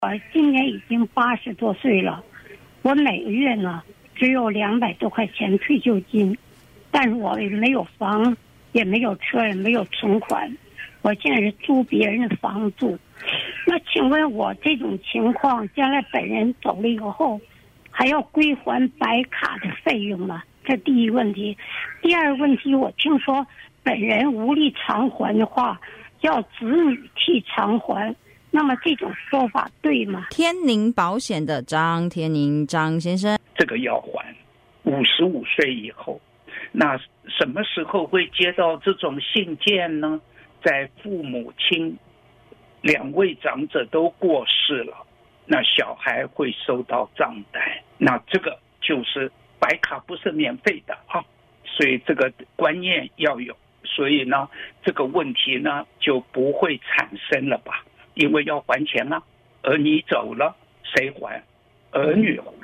我今年已经80多岁了，我每个月呢只有200多块钱退休金，但是我也没有房，也没有车，也没有存款，我现在是租别人的房住。那请问我这种情况，将来本人走了以后，还要归还白卡的费用吗？这第一个问题。第二个问题，我听说本人无力偿还的话，叫子女替偿还。那么这种说法对吗？ 天宁保险的张天宁张先生， 这个要还55岁以后。那什么时候会接到这种信件呢？在父母亲2位长者都过世了，那小孩会收到账单，那这个就是白卡不是免费的啊，所以这个观念要有，所以呢这个问题呢就不会产生了吧，因为要还钱啊，而你走了谁还？儿女还。